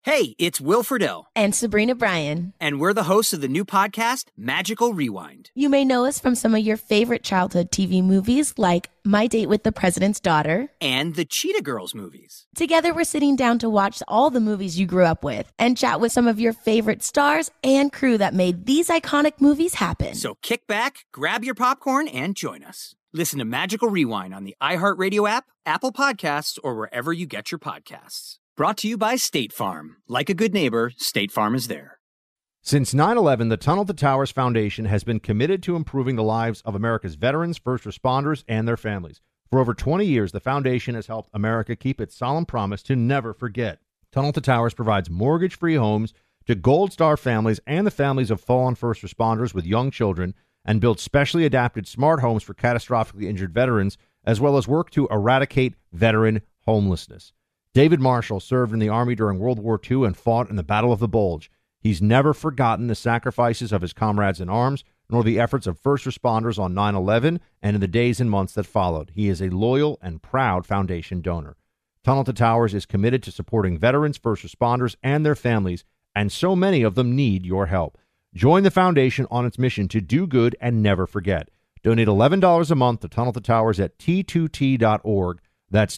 Hey, it's Will Friedle. And Sabrina Bryan. And we're the hosts of the new podcast, Magical Rewind. You may know us from some of your favorite childhood TV movies like My Date with the President's Daughter. And the Cheetah Girls movies. Together, we're sitting down to watch all the movies you grew up with and chat with some of your favorite stars and crew that made these iconic movies happen. So kick back, grab your popcorn, and join us. Listen to Magical Rewind on the iHeartRadio app, Apple Podcasts, or wherever you get your podcasts. Brought to you by State Farm. Like a good neighbor, State Farm is there. Since 9/11, the Tunnel to Towers Foundation has been committed to improving the lives of America's veterans, first responders, and their families. For over 20 years, the foundation has helped America keep its solemn promise to never forget. Tunnel to Towers provides mortgage-free homes to Gold Star families and the families of fallen first responders with young children, and builds specially adapted smart homes for catastrophically injured veterans, as well as work to eradicate veteran homelessness. David Marshall served in the Army during World War II and fought in the Battle of the Bulge. He's never forgotten the sacrifices of his comrades in arms, nor the efforts of first responders on 9/11 and in the days and months that followed. He is a loyal and proud foundation donor. Tunnel to Towers is committed to supporting veterans, first responders, and their families, and so many of them need your help. Join the foundation on its mission to do good and never forget. Donate $11 a month to Tunnel to Towers at T2T.org. That's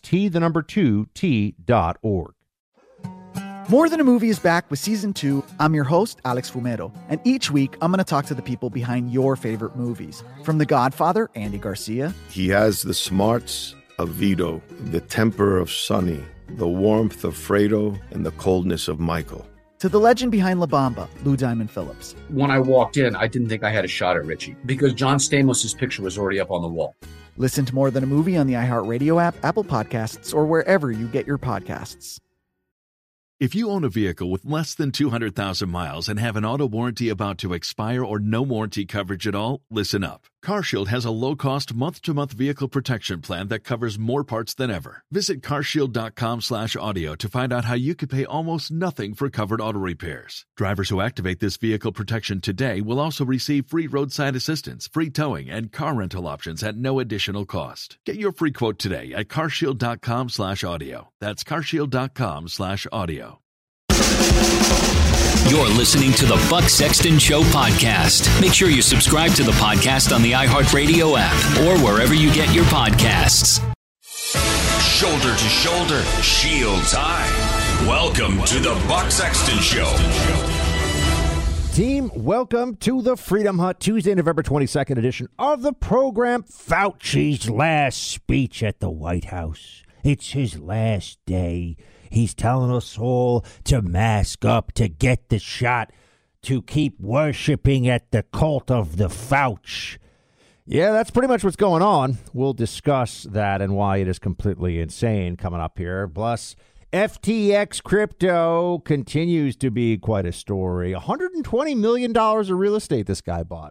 T2T.org. More Than a Movie is back with Season 2. I'm your host, Alex Fumero, and each week I'm going to talk to the people behind your favorite movies. From The Godfather, Andy Garcia. He has the smarts of Vito, the temper of Sonny, the warmth of Fredo, and the coldness of Michael. To the legend behind La Bamba, Lou Diamond Phillips. When I walked in, I didn't think I had a shot at Richie because John Stamos' picture was already up on the wall. Listen to More Than a Movie on the iHeartRadio app, Apple Podcasts, or wherever you get your podcasts. If you own a vehicle with less than 200,000 miles and have an auto warranty about to expire or no warranty coverage at all, listen up. CarShield has a low-cost month-to-month vehicle protection plan that covers more parts than ever. Visit carshield.com/audio to find out how you could pay almost nothing for covered auto repairs. Drivers who activate this vehicle protection today will also receive free roadside assistance, free towing, and car rental options at no additional cost. Get your free quote today at carshield.com/audio. That's carshield.com/audio. You're listening to the Buck Sexton Show podcast. Make sure you subscribe to the podcast on the iHeartRadio app or wherever you get your podcasts. Shoulder to shoulder, shields high. Welcome to the Buck Sexton Show. Team, welcome to the Freedom Hut, Tuesday, November 22nd edition of the program. Fauci's last speech at the White House. It's his last day. He's telling us all to mask up, to get the shot, to keep worshiping at the cult of the Fauci. Yeah, that's pretty much what's going on. We'll discuss that and why it is completely insane coming up here. Plus, FTX crypto continues to be quite a story. $120 million of real estate this guy bought.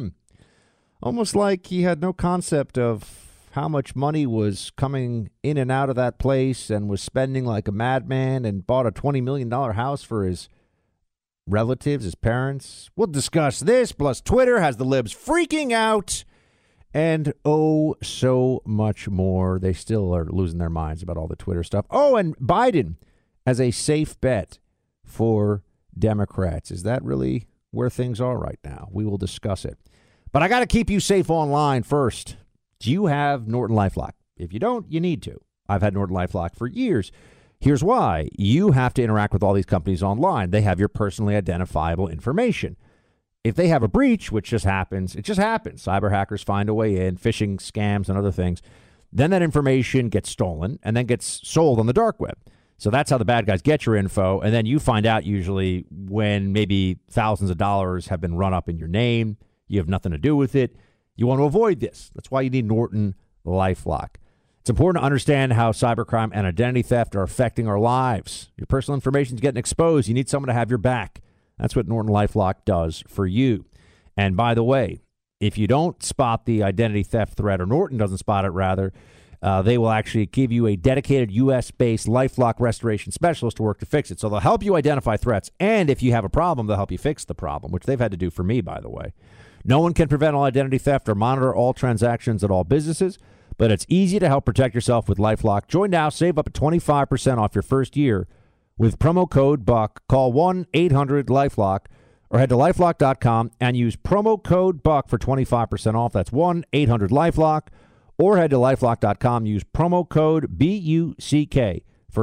Almost like he had no concept of how much money was coming in and out of that place and was spending like a madman and bought a $20 million house for his relatives, his parents. We'll discuss this, plus Twitter has the libs freaking out, and oh, so much more. They still are losing their minds about all the Twitter stuff. Oh, and Biden as a safe bet for Democrats. Is that really where things are right now? We will discuss it. But I got to keep you safe online first. Do you have Norton LifeLock? If you don't, you need to. I've had Norton LifeLock for years. Here's why. You have to interact with all these companies online. They have your personally identifiable information. If they have a breach, which just happens, it just happens. Cyber hackers find a way in, phishing scams and other things. Then that information gets stolen and then gets sold on the dark web. So that's how the bad guys get your info. And then you find out usually when maybe thousands of dollars have been run up in your name. You have nothing to do with it. You want to avoid this. That's why you need Norton LifeLock. It's important to understand how cybercrime and identity theft are affecting our lives. Your personal information is getting exposed. You need someone to have your back. That's what Norton LifeLock does for you. And by the way, if you don't spot the identity theft threat, or Norton doesn't spot it rather, they will actually give you a dedicated U.S.-based LifeLock restoration specialist to work to fix it. So they'll help you identify threats. And if you have a problem, they'll help you fix the problem, which they've had to do for me, by the way. No one can prevent all identity theft or monitor all transactions at all businesses, but it's easy to help protect yourself with LifeLock. Join now, save up to 25% off your first year with promo code BUCK. Call 1-800-LIFELOCK or head to LifeLock.com and use promo code BUCK for 25% off. That's 1-800-LIFELOCK or head to LifeLock.com. Use promo code BUCK for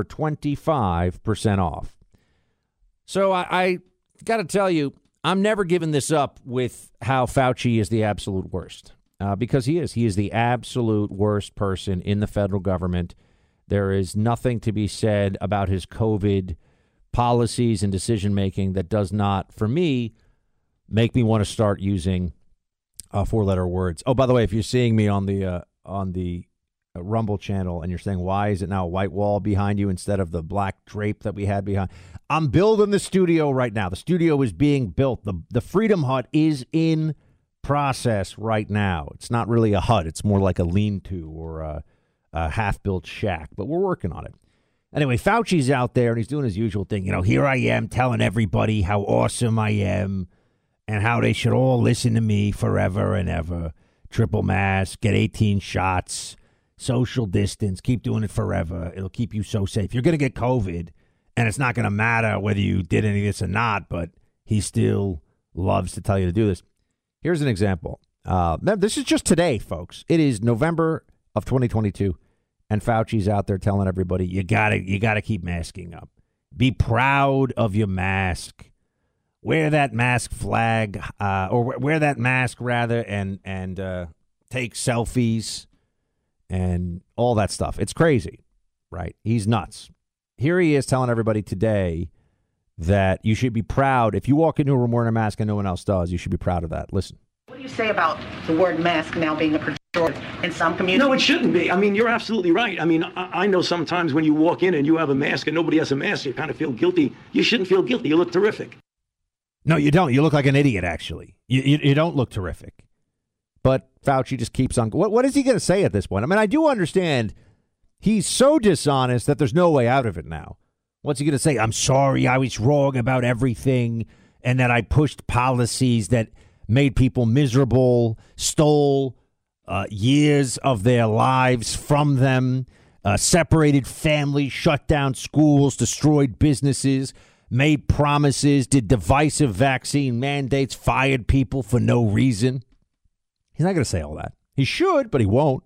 25% off. So I got to tell you, I'm never giving this up with how Fauci is the absolute worst, because he is. He is the absolute worst person in the federal government. There is nothing to be said about his COVID policies and decision-making that does not, for me, make me want to start using four-letter words. Oh, by the way, if you're seeing me on the Rumble channel and you're saying, why is it now a white wall behind you instead of the black drape that we had behind? I'm building the studio right now. The studio is being built. The Freedom Hut is in process right now. It's not really a hut. It's more like a lean-to or a half-built shack, but we're working on it. Anyway, Fauci's out there, and he's doing his usual thing. You know, here I am telling everybody how awesome I am and how they should all listen to me forever and ever. Triple mask, get 18 shots, social distance, keep doing it forever. It'll keep you so safe. You're going to get COVID, and it's not going to matter whether you did any of this or not, but he still loves to tell you to do this. Here's an example. This is just today, folks. It is November of 2022, and Fauci's out there telling everybody, you gotta keep masking up. Be proud of your mask. Wear that mask flag, or wear that mask rather, and take selfies and all that stuff. It's crazy, right? He's nuts. Here he is telling everybody today that you should be proud. If you walk into a room wearing a mask and no one else does, you should be proud of that. Listen. What do you say about the word mask now being a pejorative in some communities? No, it shouldn't be. I mean, you're absolutely right. I mean, I know sometimes when you walk in and you have a mask and nobody has a mask, you kind of feel guilty. You shouldn't feel guilty. You look terrific. No, you don't. You look like an idiot, actually. You don't look terrific. But Fauci just keeps on. What is he going to say at this point? I mean, I do understand he's so dishonest that there's no way out of it now. What's he going to say? I'm sorry, I was wrong about everything, and that I pushed policies that made people miserable, stole years of their lives from them, separated families, shut down schools, destroyed businesses, made promises, did divisive vaccine mandates, fired people for no reason. He's not going to say all that. He should, but he won't,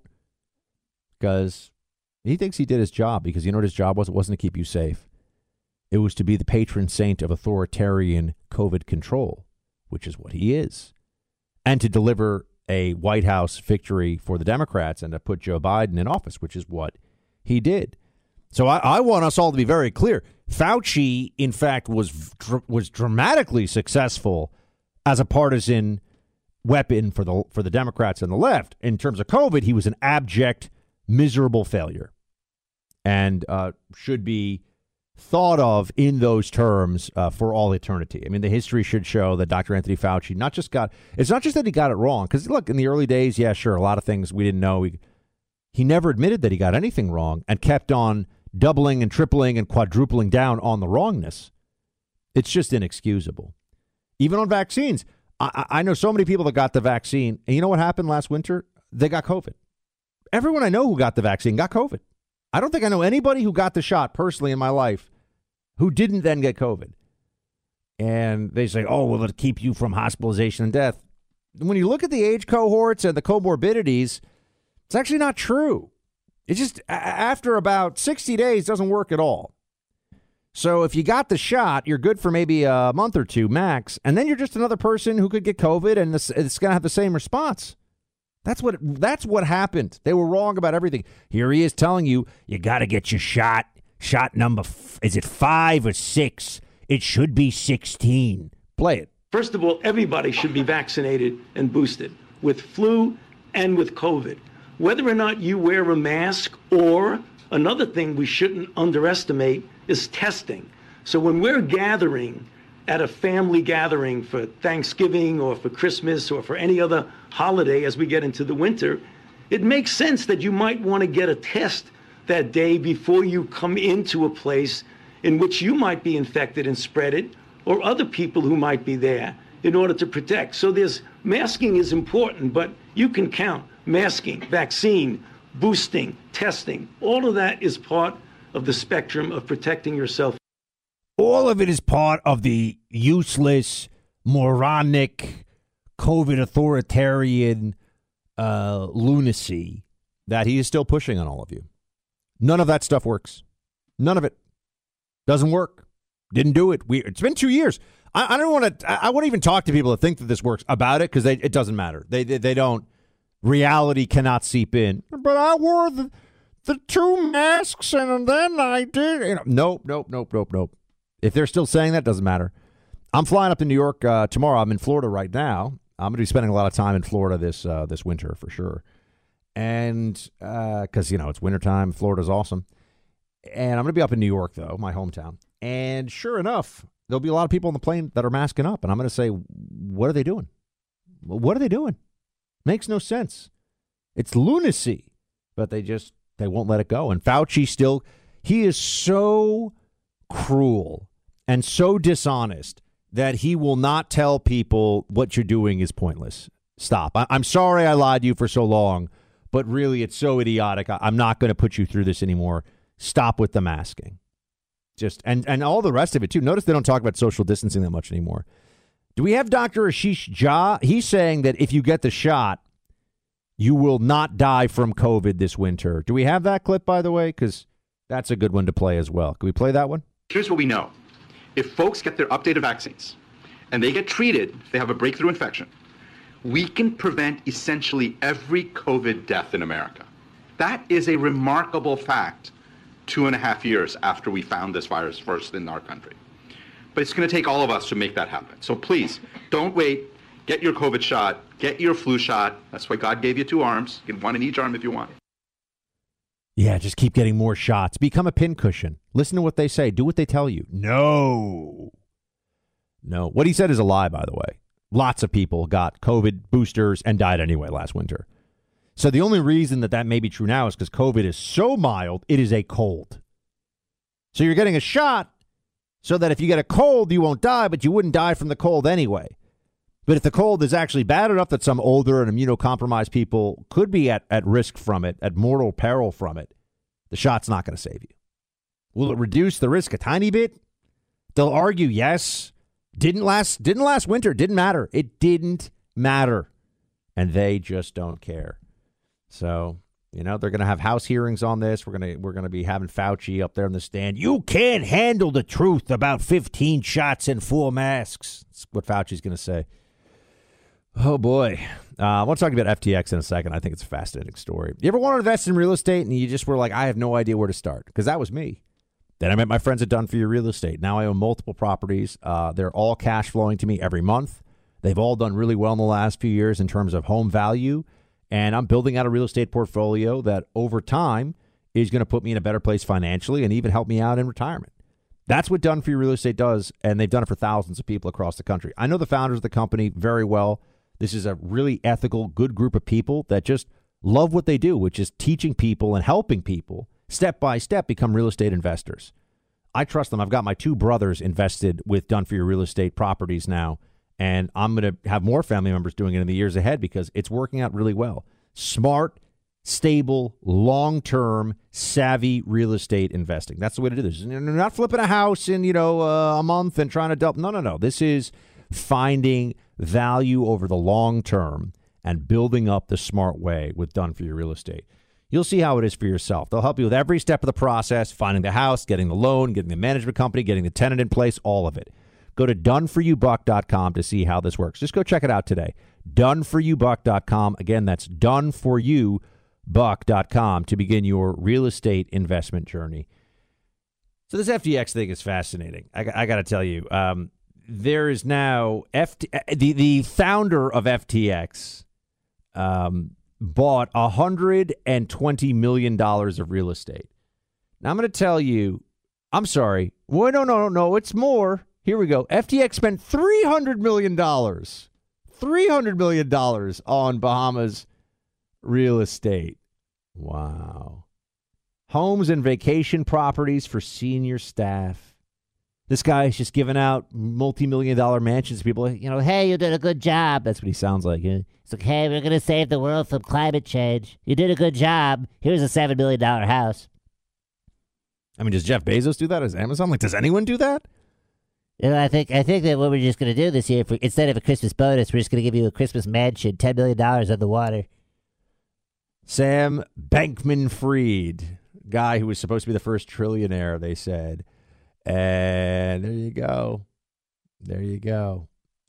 because he thinks he did his job, because you know what his job was? It wasn't to keep you safe. It was to be the patron saint of authoritarian COVID control, which is what he is, and to deliver a White House victory for the Democrats and to put Joe Biden in office, which is what he did. So I want us all to be very clear. Fauci, in fact, was dramatically successful as a partisan weapon for the Democrats and the left. In terms of COVID, he was an abject, miserable failure, and should be thought of in those terms for all eternity. I mean, the history should show that Dr. Anthony Fauci it's not just that he got it wrong, because look, in the early days, yeah, sure, a lot of things we didn't know. He never admitted that he got anything wrong and kept on doubling and tripling and quadrupling down on the wrongness. It's just inexcusable. Even on vaccines, I know so many people that got the vaccine, and you know what happened last winter? They got COVID. Everyone I know who got the vaccine got COVID. I don't think I know anybody who got the shot personally in my life who didn't then get COVID. And they say, oh, well, it'll keep you from hospitalization and death. When you look at the age cohorts and the comorbidities, it's actually not true. It's just after about 60 days, doesn't work at all. So if you got the shot, you're good for maybe a month or two max. And then you're just another person who could get COVID, and it's going to have the same response. That's what happened. They were wrong about everything. Here he is telling you, you got to get your shot. Shot number, is it 5 or 6? It should be 16. Play it. First of all, everybody should be vaccinated and boosted with flu and with COVID. Whether or not you wear a mask, or another thing we shouldn't underestimate is testing. So when we're gathering at a family gathering for Thanksgiving or for Christmas or for any other holiday as we get into the winter, it makes sense that you might want to get a test that day before you come into a place in which you might be infected and spread it, or other people who might be there, in order to protect. So masking is important, but you can count masking, vaccine, boosting, testing. All of that is part of the spectrum of protecting yourself. All of it is part of the useless, moronic, COVID authoritarian lunacy that he is still pushing on all of you. None of that stuff works. None of it. Doesn't work. Didn't do it. It's been 2 years. I don't want to. I won't even talk to people that think that this works about it because it doesn't matter. They don't. Reality cannot seep in. But I wore the 2 masks and then I did. Nope. If they're still saying that, it doesn't matter. I'm flying up to New York tomorrow. I'm in Florida right now. I'm going to be spending a lot of time in Florida this winter for sure. And because, it's wintertime, Florida's awesome. And I'm going to be up in New York, though, my hometown. And sure enough, there'll be a lot of people on the plane that are masking up. And I'm going to say, what are they doing? What are they doing? Makes no sense. It's lunacy. But they won't let it go. And Fauci he is so cruel and so dishonest that he will not tell people what you're doing is pointless. Stop. I'm sorry I lied to you for so long, but really it's so idiotic. I'm not going to put you through this anymore. Stop with the masking. And all the rest of it, too. Notice they don't talk about social distancing that much anymore. Do we have Dr. Ashish Jha? He's saying that if you get the shot, you will not die from COVID this winter. Do we have that clip, by the way? Because that's a good one to play as well. Can we play that one? Here's what we know. If folks get their updated vaccines and they get treated, if they have a breakthrough infection, we can prevent essentially every COVID death in America. That is a remarkable fact 2.5 years after we found this virus first in our country. But it's going to take all of us to make that happen. So please, don't wait. Get your COVID shot. Get your flu shot. That's why God gave you 2 arms. You can 1 in each arm if you want. Yeah, just keep getting more shots. Become a pincushion. Listen to what they say. Do what they tell you. No. What he said is a lie, by the way. Lots of people got COVID boosters and died anyway last winter. So the only reason that may be true now is because COVID is so mild, it is a cold. So you're getting a shot so that if you get a cold, you won't die, but you wouldn't die from the cold anyway. But if the cold is actually bad enough that some older and immunocompromised people could be at risk from it, at mortal peril from it, the shot's not going to save you. Will it reduce the risk a tiny bit? They'll argue, yes. Didn't last winter. Didn't matter. It didn't matter. And they just don't care. So, they're going to have House hearings on this. We're going to be having Fauci up there in the stand. You can't handle the truth about 15 shots and 4 masks. That's what Fauci's going to say. Oh, boy. I want to talk about FTX in a second. I think it's a fascinating story. You ever want to invest in real estate and you just were like, I have no idea where to start? Because that was me. Then I met my friends at Done For You Real Estate. Now I own multiple properties. They're all cash flowing to me every month. They've all done really well in the last few years in terms of home value. And I'm building out a real estate portfolio that over time is going to put me in a better place financially and even help me out in retirement. That's what Done For You Real Estate does, and they've done it for thousands of people across the country. I know the founders of the company very well. This is a really ethical, good group of people that just love what they do, which is teaching people and helping people step by step become real estate investors. I trust them. I've got my 2 brothers invested with Done For You Real Estate properties now. And I'm going to have more family members doing it in the years ahead because it's working out really well. Smart, stable, long-term, savvy real estate investing. That's the way to do this. You're not flipping a house in, a month and trying to dump. No. This is finding value over the long term and building up the smart way with Done For You Real Estate. You'll see how it is for yourself. They'll help you with every step of the process, finding the house, getting the loan, getting the management company, getting the tenant in place, all of it. Go to doneforyoubuck.com to see how this works. Just go check it out today. Doneforyoubuck.com. Again, that's doneforyoubuck.com to begin your real estate investment journey. So this FTX thing is fascinating. I got to tell you, there is now the founder of FTX bought $120 million of real estate. Now I'm going to tell you, I'm sorry. Well, no, it's more. Here we go. FTX spent $300 million. $300 million on Bahamas real estate. Wow. Homes and vacation properties for senior staff. This guy is just giving out multi-million-dollar mansions to people. Hey, you did a good job. That's what he sounds like. It's like, hey, we're going to save the world from climate change. You did a good job. Here's a $7 million house. I mean, does Jeff Bezos do that? Does Amazon? Does anyone do that? I think that what we're just going to do this year, instead of a Christmas bonus, we're just going to give you a Christmas mansion, $10 million on the water. Sam Bankman-Fried, guy who was supposed to be the first trillionaire, they said. And there you go. There you go.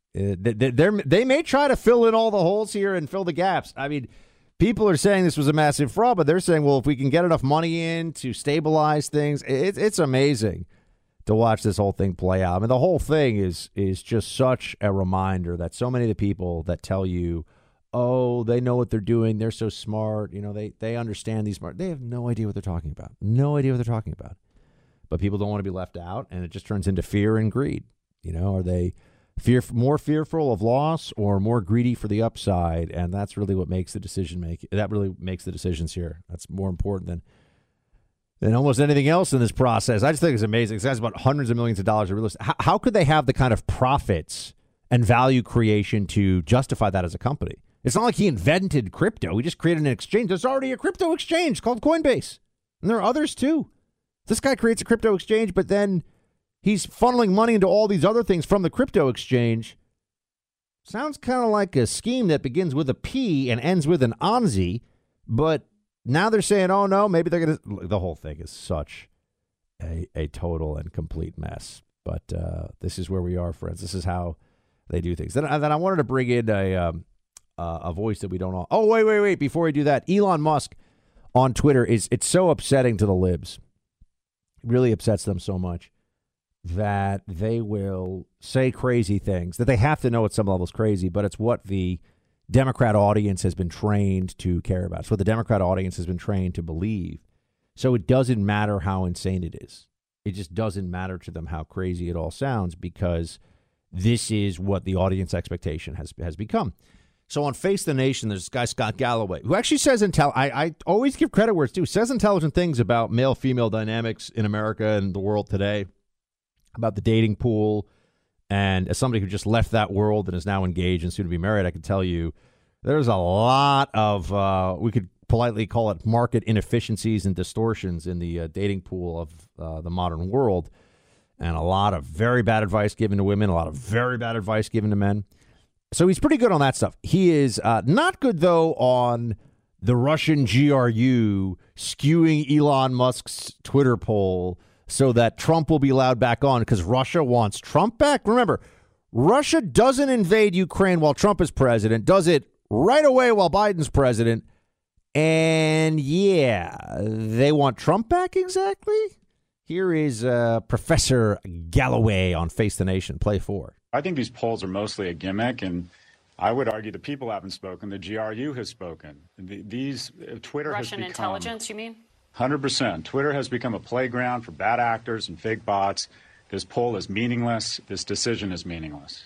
They may try to fill in all the holes here and fill the gaps. I mean, people are saying this was a massive fraud, but they're saying, well, if we can get enough money in to stabilize things, it's amazing to watch this whole thing play out. I mean, the whole thing is just such a reminder that so many of the people that tell you, oh, they know what they're doing, they're so smart, they understand these smart, they have no idea what they're talking about. No idea what they're talking about. But people don't want to be left out, and it just turns into fear and greed. Are they more fearful of loss or more greedy for the upside? And that's really what makes the decision making. That really makes the decisions here. That's more important than almost anything else in this process. I just think it's amazing. This guy's about hundreds of millions of dollars of real estate. How could they have the kind of profits and value creation to justify that as a company? It's not like he invented crypto. He just created an exchange. There's already a crypto exchange called Coinbase. And there are others too. This guy creates a crypto exchange, but then he's funneling money into all these other things from the crypto exchange. Sounds kind of like a scheme that begins with a P and ends with an Onzi, but now they're saying, oh, no, maybe they're going to... The whole thing is such a total and complete mess. But this is where we are, friends. This is how they do things. Then I wanted to bring in a voice that we don't all... Oh, wait. Before we do that, Elon Musk on Twitter, it's so upsetting to the libs. It really upsets them so much that they will say crazy things that they have to know at some level is crazy, but it's what the Democrat audience has been trained to care about. It's what the Democrat audience has been trained to believe. So it doesn't matter how insane it is. It just doesn't matter to them how crazy it all sounds, because this is what the audience expectation has become. So on Face the Nation, there's this guy, Scott Galloway, who actually says, I always give credit where it's due, says intelligent things about male-female dynamics in America and the world today, about the dating pool. And as somebody who just left that world and is now engaged and soon to be married, I can tell you there's a lot of, we could politely call it market inefficiencies and distortions in the dating pool of the modern world. And a lot of very bad advice given to women, a lot of very bad advice given to men. So he's pretty good on that stuff. He is not good, though, on the Russian GRU skewing Elon Musk's Twitter poll so that Trump will be allowed back on because Russia wants Trump back. Remember, Russia doesn't invade Ukraine while Trump is president, does it right away while Biden's president. And, yeah, they want Trump back exactly? Here is Professor Galloway on Face the Nation. Play 4. I think these polls are mostly a gimmick, and I would argue the people haven't spoken. The GRU has spoken. Twitter Russian has become, intelligence, you mean? 100%. Twitter has become a playground for bad actors and fake bots. This poll is meaningless. This decision is meaningless.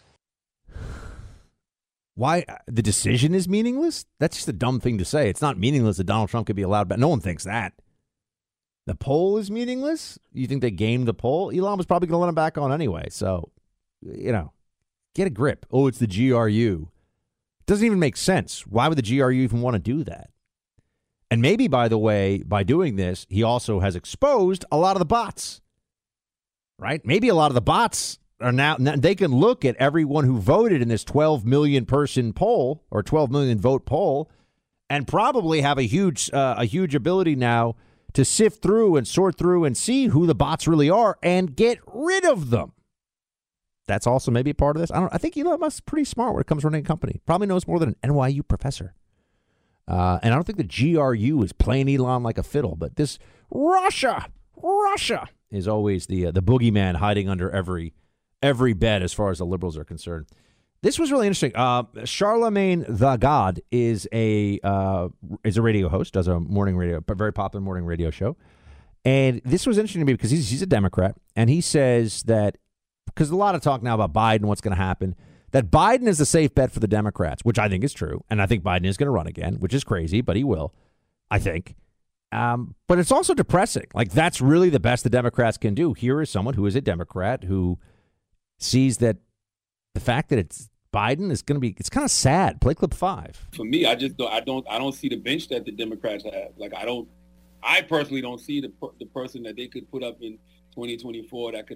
Why? The decision is meaningless? That's just a dumb thing to say. It's not meaningless that Donald Trump could be allowed back. No one thinks that. The poll is meaningless? You think they gamed the poll? Elon was probably going to let him back on anyway. So, get a grip. Oh, it's the GRU. Doesn't even make sense. Why would the GRU even want to do that? And maybe, by the way, by doing this, he also has exposed a lot of the bots. Right? Maybe a lot of the bots are now, they can look at everyone who voted in this 12 million person poll or 12 million vote poll and probably have a huge ability now to sift through and sort through and see who the bots really are and get rid of them. That's also maybe a part of this. I think Elon Musk's pretty smart when it comes to running a company. Probably knows more than an NYU professor. And I don't think the GRU is playing Elon like a fiddle, but this Russia is always the boogeyman hiding under every bed as far as the liberals are concerned. This was really interesting. Charlemagne the God is a radio host, does a very popular morning radio show. And this was interesting to me because he's a Democrat, and he says that, because a lot of talk now about Biden, what's going to happen, that Biden is a safe bet for the Democrats, which I think is true. And I think Biden is going to run again, which is crazy, but he will, I think. But it's also depressing. Like, that's really the best the Democrats can do. Here is someone who is a Democrat who sees that the fact that it's Biden is going to be, it's kind of sad. Play clip 5. For me, I don't see the bench that the Democrats have. Like, I personally don't see the person that they could put up in 2024 that could, like,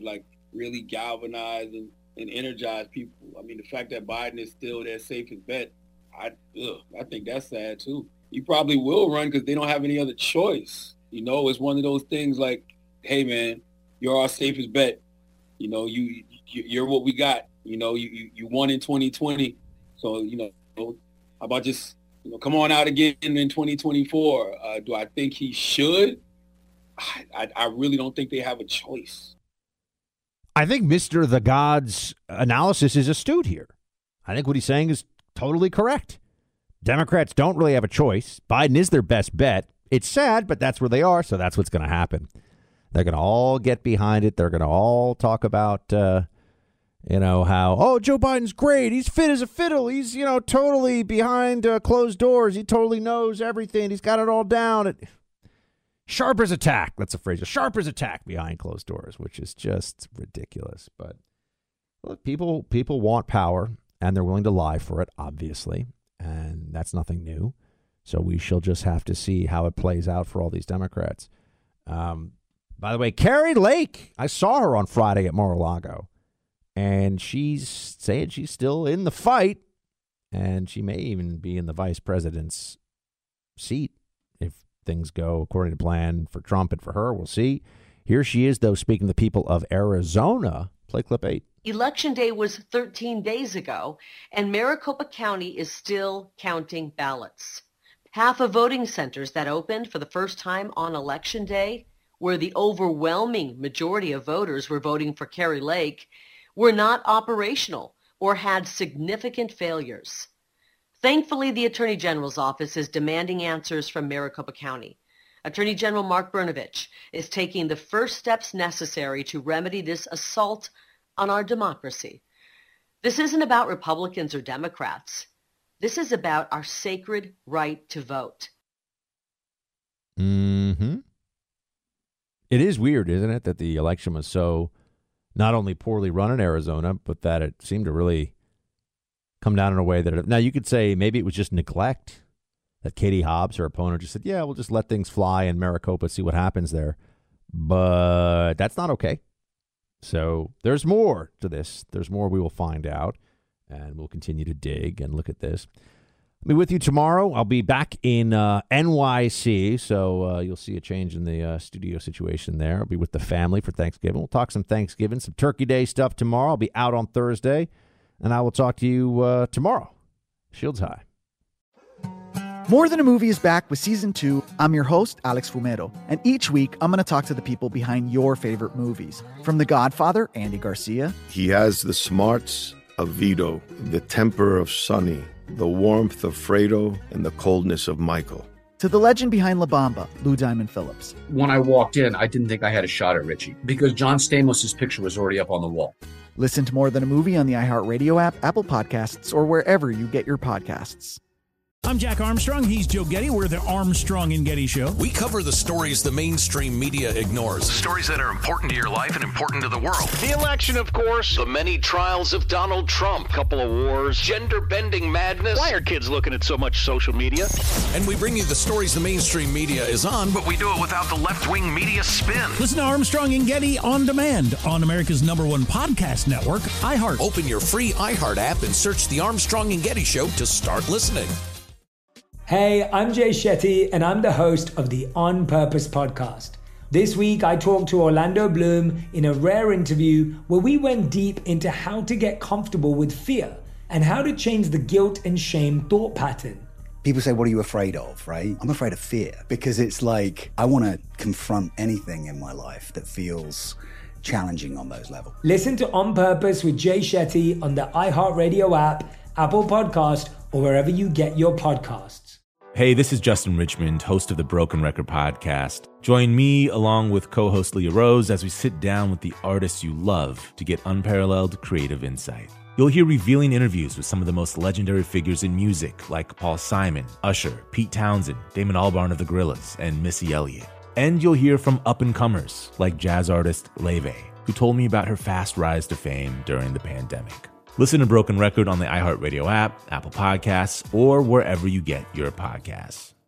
really galvanize and energize people. I mean, the fact that Biden is still their safest bet, I think that's sad too. He probably will run because they don't have any other choice. You know, it's one of those things like, hey man, you're our safest bet. You know, you're what we got. You know, you won in 2020. So, you know, how about just, you know, come on out again in 2024. Do I think he should? I really don't think they have a choice. I think Mr. The God's analysis is astute here. I think what he's saying is totally correct. Democrats don't really have a choice. Biden is their best bet. It's sad, but that's where they are, so that's what's going to happen. They're going to all get behind it. They're going to all talk about, how, Joe Biden's great. He's fit as a fiddle. He's, totally behind closed doors. He totally knows everything. He's got it all down. Sharp as a tack. That's a phrase. Sharp as a tack behind closed doors, which is just ridiculous. But look, people want power, and they're willing to lie for it, obviously. And that's nothing new. So we shall just have to see how it plays out for all these Democrats. By the way, Kari Lake, I saw her on Friday at Mar-a-Lago, and she's saying she's still in the fight, and she may even be in the vice president's seat if things go according to plan for Trump and for her. We'll see. Here she is, though, speaking to the people of Arizona. Play clip 8. Election day was 13 days ago, and Maricopa County is still counting ballots. Half of voting centers that opened for the first time on Election Day, where the overwhelming majority of voters were voting for Kari Lake, were not operational or had significant failures. Thankfully, the Attorney General's office is demanding answers from Maricopa County. Attorney General Mark Brnovich is taking the first steps necessary to remedy this assault on our democracy. This isn't about Republicans or Democrats. This is about our sacred right to vote. Mm-hmm. It is weird, isn't it, that the election was so not only poorly run in Arizona, but that it seemed to really come down in a way that now you could say maybe it was just neglect, that Katie Hobbs, her opponent, just said, yeah, we'll just let things fly in Maricopa, see what happens there. But that's not okay. So there's more to this. There's more we will find out, and we'll continue to dig and look at this. I'll be with you tomorrow. I'll be back in NYC, so you'll see a change in the studio situation there. I'll be with the family for Thanksgiving. We'll talk some Thanksgiving, some Turkey Day stuff tomorrow. I'll be out on Thursday, and I will talk to you tomorrow. Shields high. More Than a Movie is back with Season 2. I'm your host, Alex Fumero, and each week I'm going to talk to the people behind your favorite movies. From The Godfather, Andy Garcia. He has the smarts of Vito, the temper of Sonny, the warmth of Fredo, and the coldness of Michael. To the legend behind La Bamba, Lou Diamond Phillips. When I walked in, I didn't think I had a shot at Richie because John Stamos' picture was already up on the wall. Listen to More Than a Movie on the iHeartRadio app, Apple Podcasts, or wherever you get your podcasts. I'm Jack Armstrong. He's Joe Getty. We're the Armstrong and Getty Show. We cover the stories the mainstream media ignores. Stories that are important to your life and important to the world. The election, of course. The many trials of Donald Trump. Couple of wars. Gender-bending madness. Why are kids looking at so much social media? And we bring you the stories the mainstream media is on, but we do it without the left-wing media spin. Listen to Armstrong and Getty on demand on America's #1 podcast network, iHeart. Open your free iHeart app and search The Armstrong and Getty Show to start listening. Hey, I'm Jay Shetty, and I'm the host of the On Purpose podcast. This week, I talked to Orlando Bloom in a rare interview where we went deep into how to get comfortable with fear and how to change the guilt and shame thought pattern. People say, what are you afraid of, right? I'm afraid of fear because it's like I want to confront anything in my life that feels challenging on those levels. Listen to On Purpose with Jay Shetty on the iHeartRadio app, Apple Podcast, or wherever you get your podcasts. Hey, this is Justin Richmond, host of the Broken Record podcast. Join me along with co-host Leah Rose as we sit down with the artists you love to get unparalleled creative insight. You'll hear revealing interviews with some of the most legendary figures in music like Paul Simon, Usher, Pete Townsend, Damon Albarn of the Gorillaz, and Missy Elliott. And you'll hear from up-and-comers like jazz artist Leve, who told me about her fast rise to fame during the pandemic. Listen to Broken Record on the iHeartRadio app, Apple Podcasts, or wherever you get your podcasts.